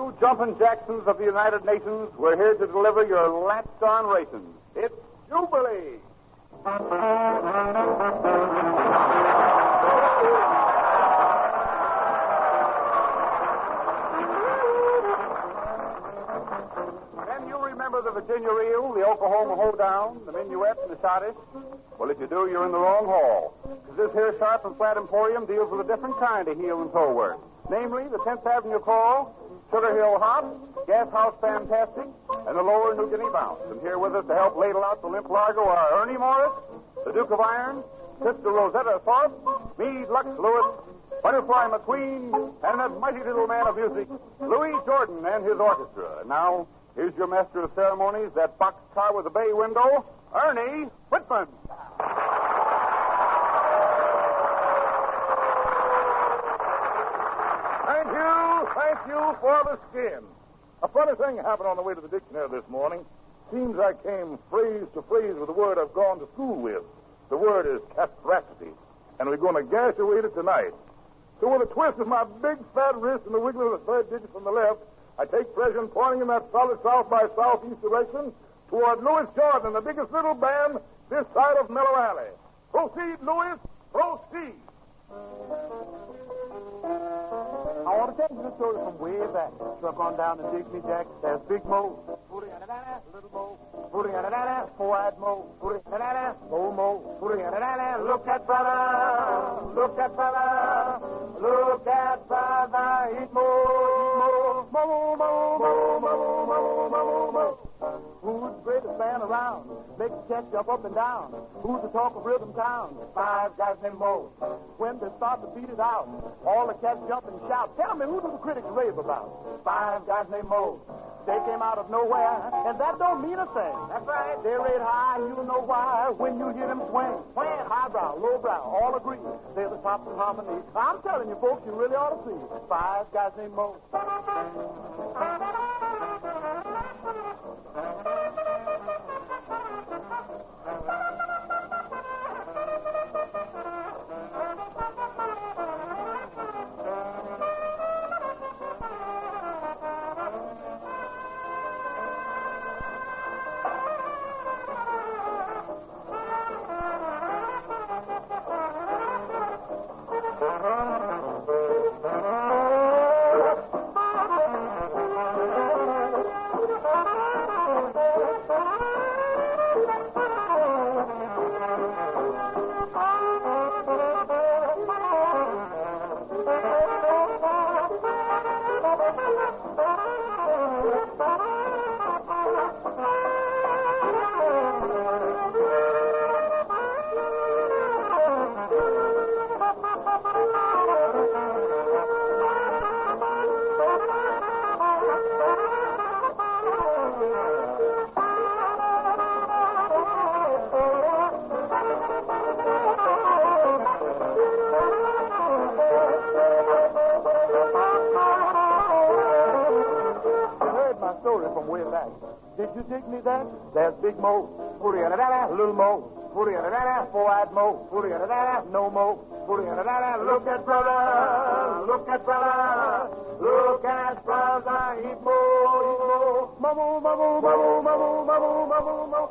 you jumping Jacksons of the United Nations, we're here to deliver your latched-on rations. It's Jubilee. Then you remember the Virginia Reel, the Oklahoma Hoedown, the Minuet, and the Schottish? Well, if you do, you're in the wrong hall. Because this here Sharp and Flat Emporium deals with a different kind of heel and toe work. Namely, the 10th Avenue Call, Sugar Hill Hop, Gas House Fantastic, and the Lower New Guinea Bounce. And here with us to help ladle out the limp lager are Ernie Morris, the Duke of Iron, Sister Rosetta Thorpe, Meade Lux Lewis, Butterfly McQueen, and that mighty little man of music, Louis Jordan and his orchestra. And now, here's your master of ceremonies, that box car with the bay window, Ernie Whitman. Thank you for the skin. A funny thing happened on the way to the dictionary this morning. Seems I came phrase to phrase with the word I've gone to school with. The word is castraxity, and we're going to gash away it tonight. So with a twist of my big fat wrist and the wiggle of the third digit from the left, I take pleasure in pointing in that solid south by southeast direction toward Louis Jordan, the biggest little band this side of Mellow Alley. Proceed, Louis. Proceed. I want to tell you the story from way back. Struck on down to Digby Jack. There's Big Mo. Little Mo. Four-eyed Mo. Old Mo. Look at brother. Look at brother. Look at brother. He's Mo. Mo. Who's the greatest band around? Make the cat jump up and down. Who's the talk of rhythm town? Five guys named Mo. When they start to beat it out, all the cats jump and shout. Tell me, who do the critics rave about? Five guys named Mo. They came out of nowhere, and that don't mean a thing. That's right. They rate high, and you'll know why when you hear them swing. Swing, highbrow, lowbrow, all agree. They're the tops in harmony. I'm telling you, folks, you really ought to see. Five guys named Mo. Did you dig me that? There's Big Mo, Little Mo, Four-eyed Mo, No Mo, look at brother, look at brother, look at brother, he's Mo, Mo, Mo, Mo, Mo, Mo, Mo, Mo, Mo.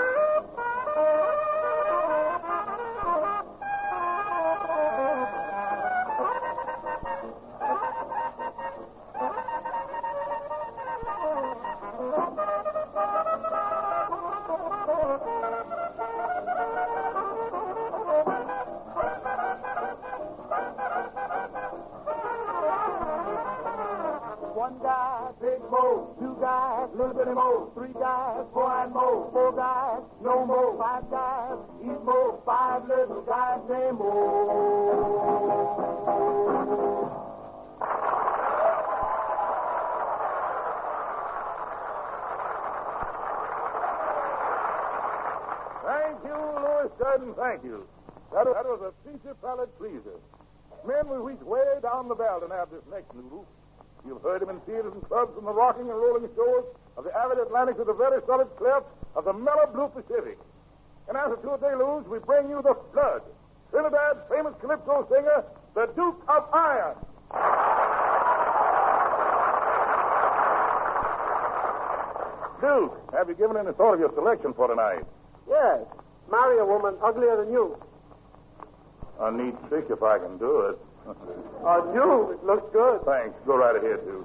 One guy, Big Mo. Two guys, Little Bitty Mo. Three guys, Four-eyed Mo. Four guys, No Mo. Five guys, He's Mo. Five little guys named Mo. Thank you, Louis Jordan, thank you. That was a feature palate pleaser. Men, we reach way down the barrel to have this next noodle. You've heard him in theaters and clubs from the rocking and rolling shores of the avid Atlantic to the very solid cleft of the mellow blue Pacific. And after 2 deluge, we bring you the flood. Trinidad's famous calypso singer, the Duke of Iron. Duke, have you given any thought of your selection for tonight? Yes. Marry a woman uglier than you. A neat trick if I can do it. Duke, it looks good. Thanks. Go right ahead, Duke.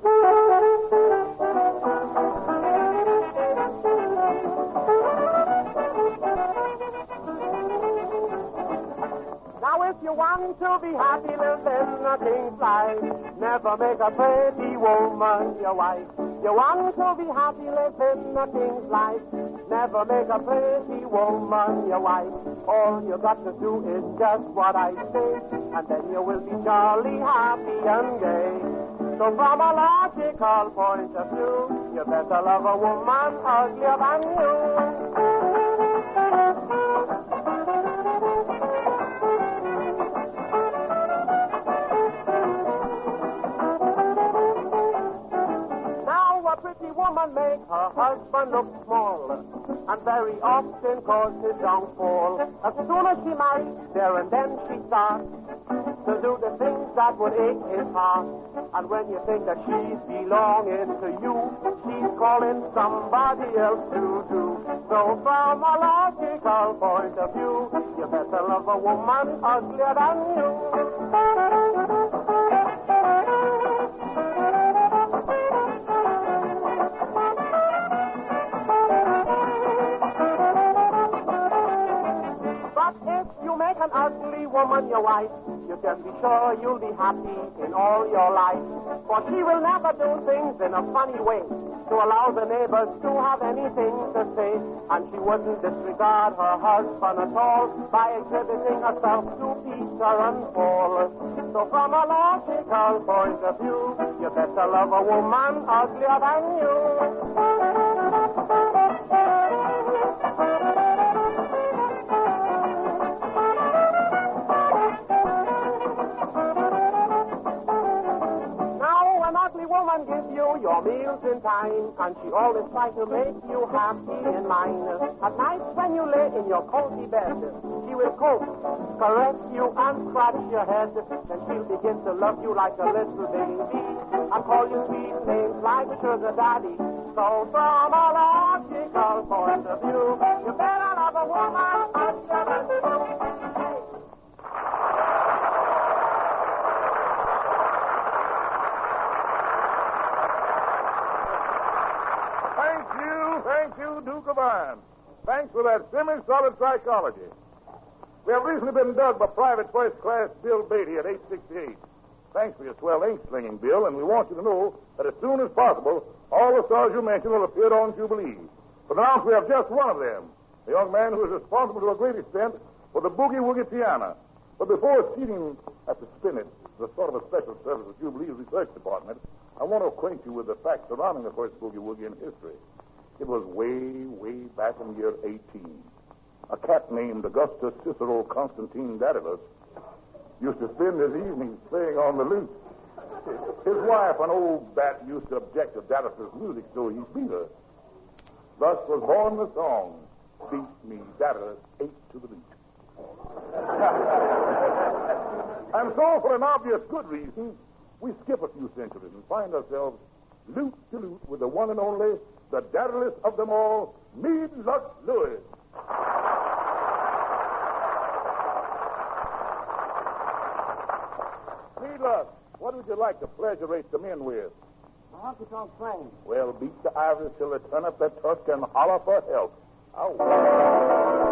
Now, if you want to be happy, live in a king's life. Never make a pretty woman your wife. You want to be happy, live in a king's life. Never make a pretty woman your wife. All you got to do is just what I say, and then you will be jolly happy and gay. So from a logical point of view, you better love a woman uglier than you. Woman make her husband look small, and very often cause his downfall. As soon as she marries, there and then she starts to do the things that would ache his heart. And when you think that she's belonging to you, she's calling somebody else to do. So from a logical point of view, you better love a woman uglier than you. An ugly woman your wife, you can be sure you'll be happy in all your life. For she will never do things in a funny way to allow the neighbors to have anything to say. And she wouldn't disregard her husband at all by exhibiting herself to Peter and Paul. So from a logical point of view, you better love a woman uglier than you. Woman gives you your meals in time, and she always tries to make you happy in mind. At night when you lay in your cozy bed, she will coax, caress you, and scratch your head. Then she'll begin to love you like a little baby, and call you sweet names like Sugar Daddy. So from a logical point of view, you better love a woman uglier than you. Thank you, Duke of Iron. Thanks for that semi-solid psychology. We have recently been dug by Private First Class Bill Beatty at 868. Thanks for your swell ink-slinging, Bill, and we want you to know that as soon as possible, all the stars you mentioned will appear on Jubilee. For now, we have just one of them, the young man who is responsible to a great extent for the boogie-woogie piano. But before seating at the Spinet, the sort of a special service of Jubilee's research department, I want to acquaint you with the facts surrounding the first boogie-woogie in history. It was way back in the year 18. A cat named Augustus Cicero Constantine Daedalus used to spend his evenings playing on the lute. His wife, an old bat, used to object to Daedalus' music, so he beat her. Thus was born the song, Beat Me, Daedalus, Ate to the Lute. And so, for an obvious good reason, we skip a few centuries and find ourselves lute to lute with the one and only, the Daedalus of them all, Meade Lutz Lewis. Meade Lutz, what would you like to pleasure rate the men with? I want to talk French. Well, beat the Irish till they turn up their tusk and holler for help. Ow.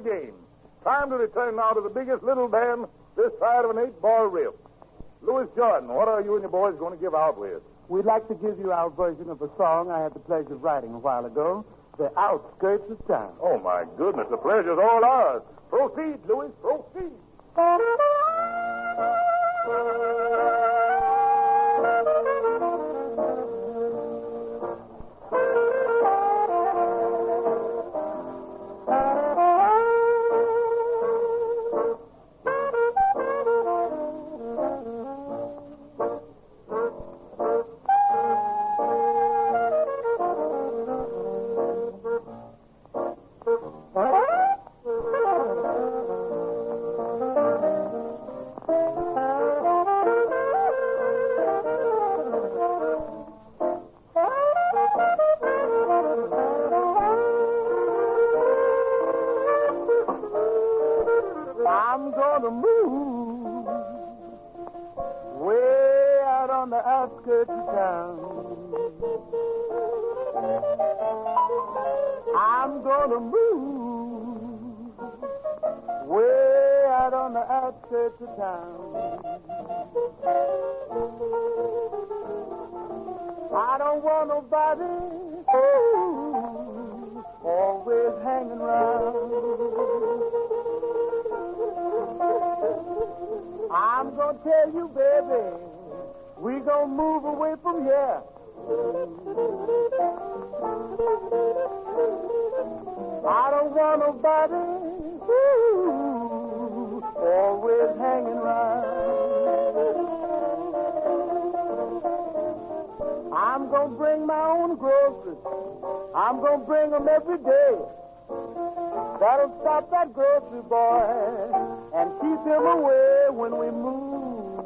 game. Time to return now to the biggest little band this side of an 8-ball rib. Louis Jordan, what are you and your boys going to give out with? We'd like to give you our version of a song I had the pleasure of writing a while ago, The Outskirts of Town. Oh, my goodness, the pleasure's all ours. Proceed, Louis, proceed. I'm gonna move way out on the outskirts of town. I'm gonna move way out on the outskirts of town. I don't want nobody always hanging around. I'm gonna tell you, baby, we gonna move away from here. I don't want nobody always hanging around. I'm gonna bring my own groceries. I'm gonna bring them every day. That'll stop that grocery boy and keep him away when we move.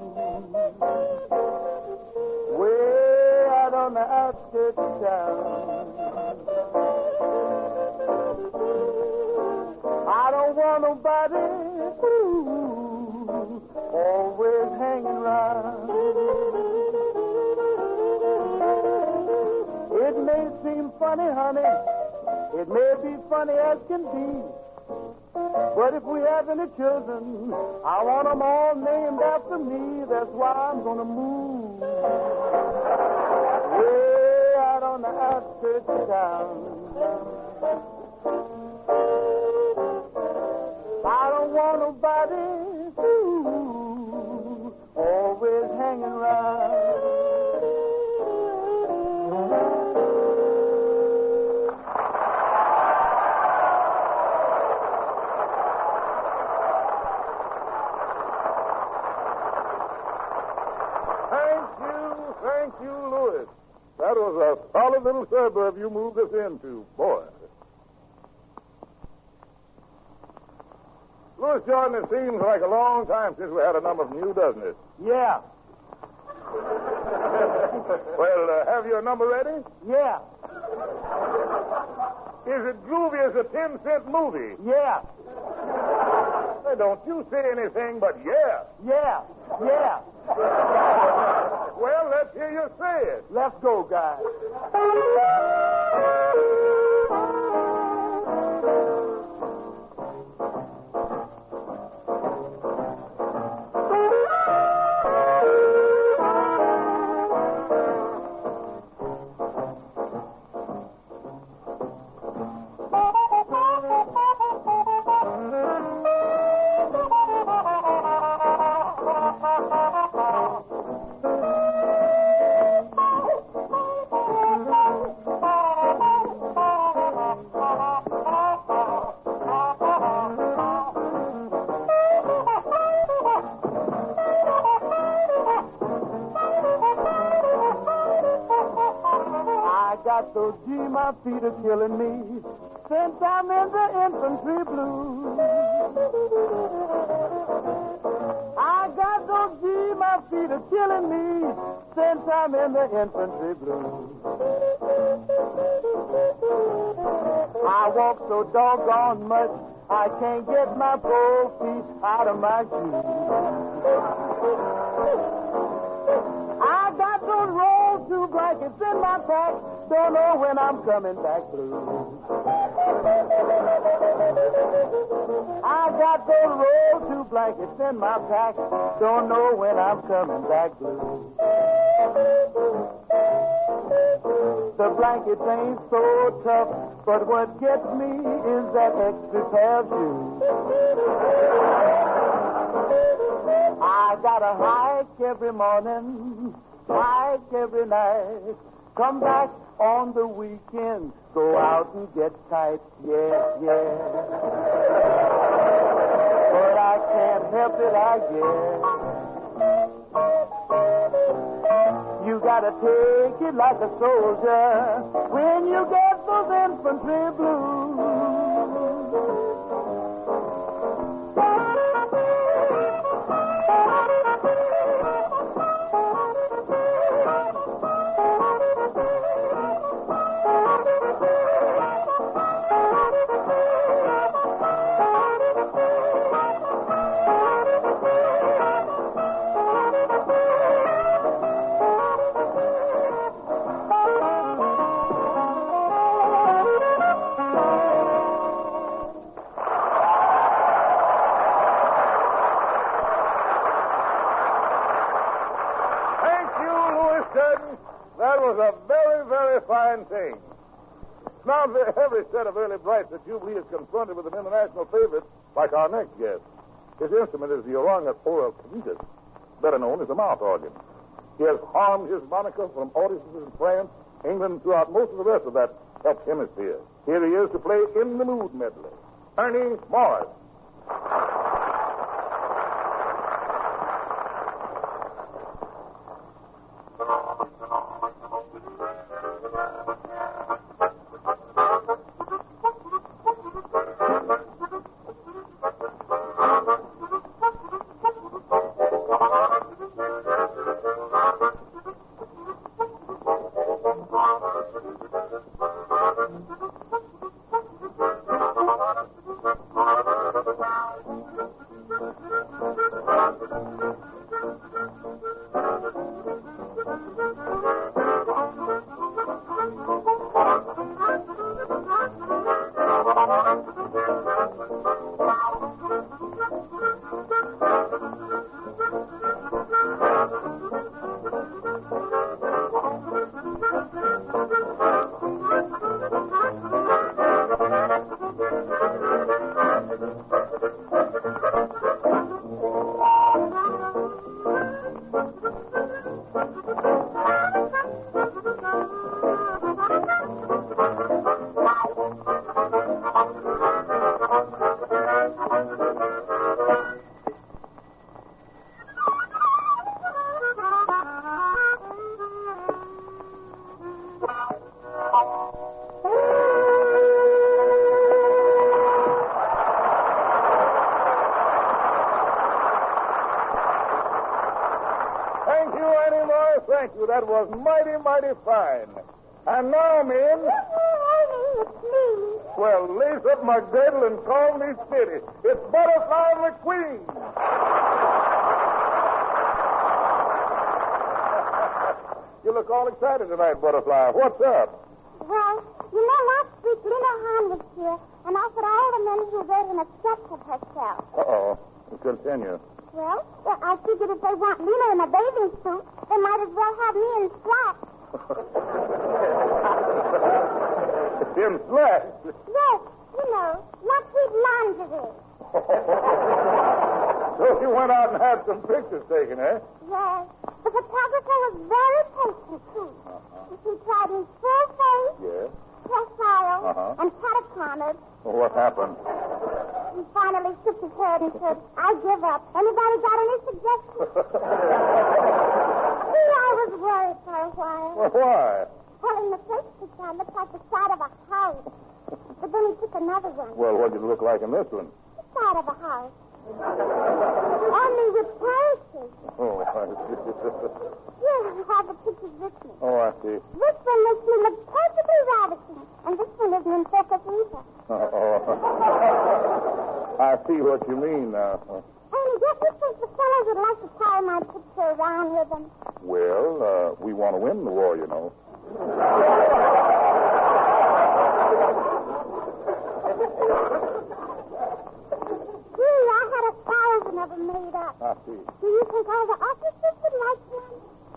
Way out on the outskirts of town. I don't want nobody always hanging around. It may seem funny, honey. It may be funny as can be. But if we have any children, I want them all named after me. That's why I'm gonna move way out on the outskirts of town. I don't want nobody always hanging around. Thank you, Louis. That was a solid little suburb you moved us into. Boy. Louis Jordan, it seems like a long time since we had a number from you, doesn't it? Yeah. Well, have you a number ready? Yeah. Is it groovy as a 10-cent movie? Yeah. Hey, don't you say anything but yeah. Yeah. Yeah. Well, let's hear you say it. Let's go, guys. So, gee, my feet are killing me since I'm in the infantry blues. I got so, gee, my feet are killing me since I'm in the infantry blues. I walk so doggone much, I can't get my poor feet out of my shoes. I got those rolls two blankets in my pack. Don't know when I'm coming back blue. I got those roll two blankets in my pack. Don't know when I'm coming back blue. The blankets ain't so tough, but what gets me is that extra pair of shoes. I gotta hike every morning, hike every night, come back on the weekend, go out and get tight, yeah. But I can't help it, I guess. You gotta take it like a soldier when you get those infantry blues. That was a very, very fine thing. Now, every set of early brights at Jubilee is confronted with an international favorite like our next guest. His instrument is the Oranga Oral Cavitas, better known as the mouth organ. He has harmed his moniker from audiences in France, England, and throughout most of the rest of that helped hemisphere. Here he is to play In the Mood medley. Ernie Morris. Thank you. That was mighty, mighty fine. And now, men. It's me. Well, lace up my girdle and call me steady. It's Butterfly McQueen. You look all excited tonight, Butterfly. What's up? Well, you know, last week Lena Hahn was here and offered all the men who wrote in a sketch of herself. Uh-oh. Continue. Well, I figured if they want Lena in a bathing suit, they might as well have me in slacks. In slacks? Yes, you know, not sweet lingerie. So you went out and had some pictures taken, eh? Yes. The photographer was very patient, too. He tried me full face, Yes. profile, and cataclysm. Well, what happened? He finally shook his head and said, I give up. Anybody got any suggestions? See, I was worried for a while. Well, why? Well, in the first picture, I looked like the side of a house. But then he took another one. Well, what did it look like in this one? The side of a house. Only with places. Oh, I see. Here, I have the pictures with me. Oh, I see. This one makes me look perfectly ravishing. And this one isn't in focus either. Oh. I see what you mean now. And don't you think the fellows would like to carry my picture around with them? Well, we want to win the war, you know. Gee, I had 1,000 of them made up. I see. Do you think all the officers would like one?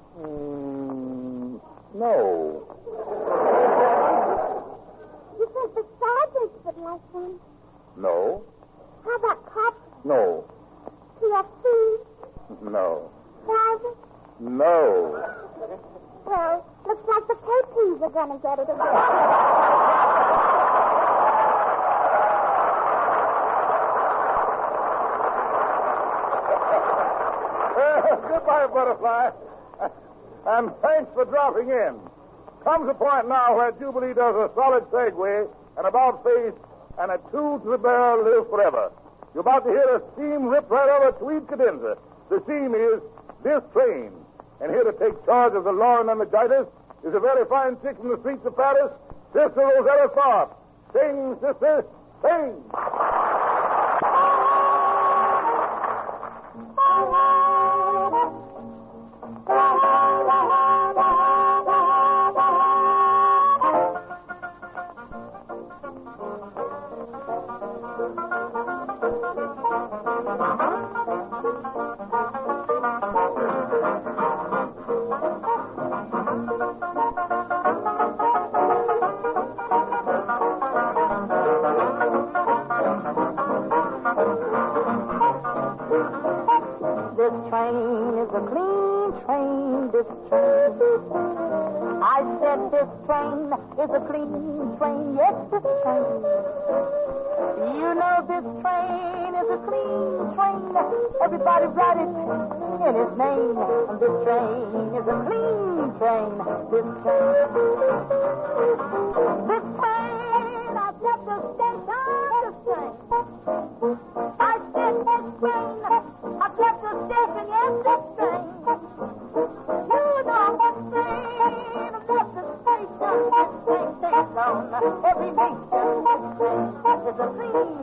No. You think the sergeants would like one? No. How about cops? No. PFC? No. Private? No. Well, looks like the KPs are going to get it again. Goodbye, Butterfly. And thanks for dropping in. Comes a point now where Jubilee does a solid segue, an about face, and a two to the barrel live forever. You're about to hear a steam rip right over Tweed cadenza. The theme is This Train. And here to take charge of the laryngitis is a very fine chick from the streets of Paris, Sister Rosetta Tharpe. Sing, sister, sing. This train is a clean train, this train. I said this train is a clean train, yes, this train. You know this train is a clean train. Everybody write it in his name. And this train is a clean train, this train. This train, I've got the station, this train. I said this train, I've got the station, yes, this train. You know this train, I've got the station. This train takes on every nation. This train is a clean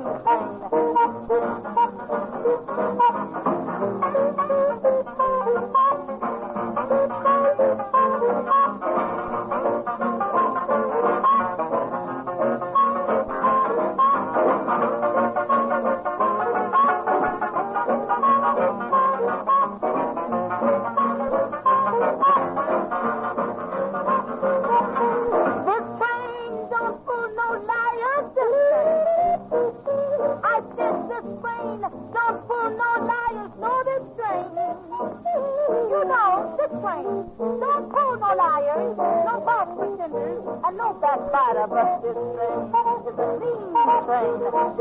backbiter, but this train is a clean train.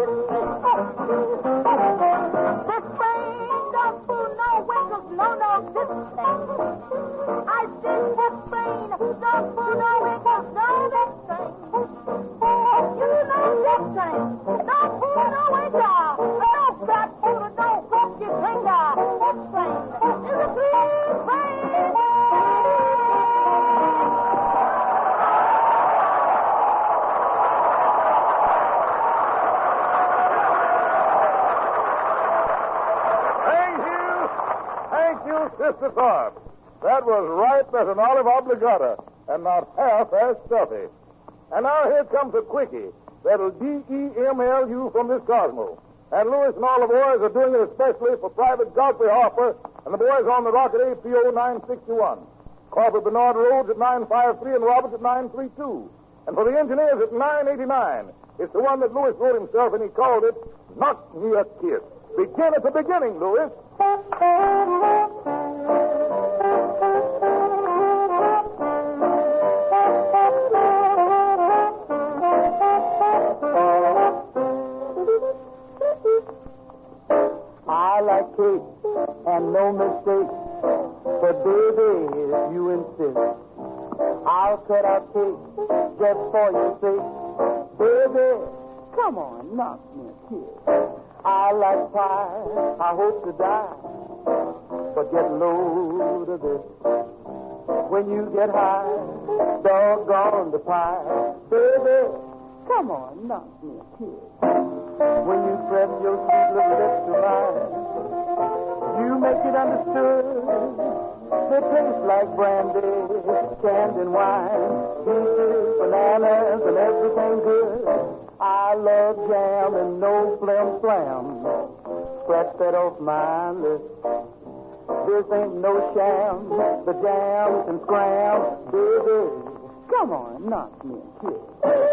This train don't fool no winkles, no, this train. I said this train don't fool no winkles, no, this train. You know this train don't fool no winkles, no fat fool, no funky finger. This train is a clean train. Sister Tharpe. That was ripe as an olive obligata and not half as stuffy. And now here comes a quickie that'll DEMLU from this cosmos. And Lewis and all the boys are doing it especially for Private Godfrey Harper and the boys on the rocket APO 961. Corporal Bernard Rhodes at 953 and Roberts at 932. And for the engineers at 989. It's the one that Lewis wrote himself and he called it Knock Me a Kiss. Begin at the beginning, Lewis. I like cake and no mistake, but baby, if you insist, I'll cut out cake just for your sake. Baby, come on, knock me a kiss. I like pie, I hope to die, but get low to this. When you get high, doggone the pie. Baby, come on, knock me a kiss. When you press your sweet little lips to mine, you make it understood. They taste like brandy, canned in wine, peaches, bananas, and everything good. I love jam and no flim flam. Scratch that off my list. This ain't no sham. The jam can scram. Baby, come on, knock me a kiss.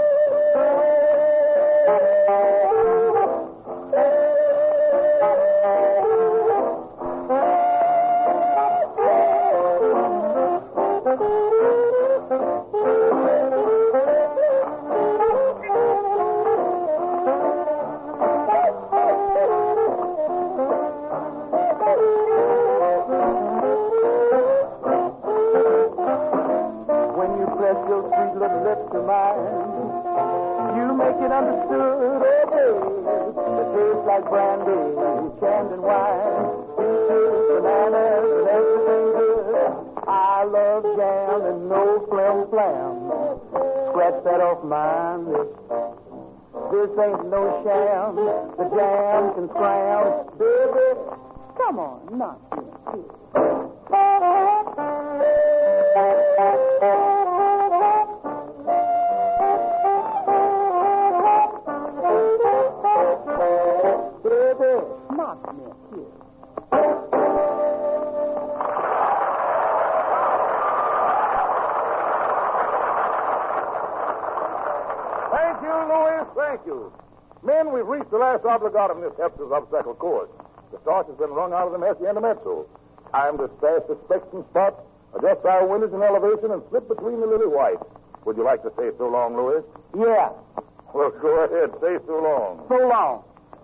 Lips to mine. You make it understood, oh baby. It tastes like brandy, canned in wine, peaches, bananas, and everything good. I love jam and no flim flam. Scratch that off my lips. This ain't no sham. The jam can scram. Baby, come on, knock me a kiss. Thank you, Louis. Thank you. Men, we've reached the last obligatum in this Hepster's obstacle course. The torch has been wrung out of the Messier mezzo. Time to stash the specks and spots, adjust our windows and elevation, and slip between the lily white. Would you like to say so long, Louis? Yeah. Well, go ahead. Say so long. So long.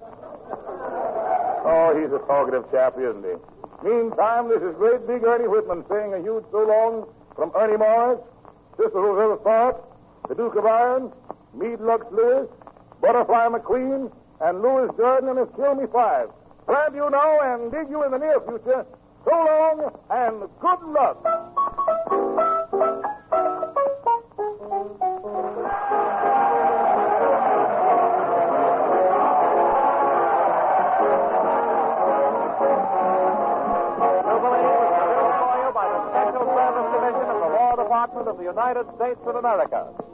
Oh, he's a talkative chap, isn't he? Meantime, this is great big Ernie Whitman saying a huge so long from Ernie Morris, Sister Rosetta Tharpe, the Duke of Iron, Meade Lux Lewis, Butterfly McQueen, and Louis Jordan and his Kill Me Five. Glad you know and dig you in the near future. So long and good luck. By the Special Service Division of the War Department of the United States of America.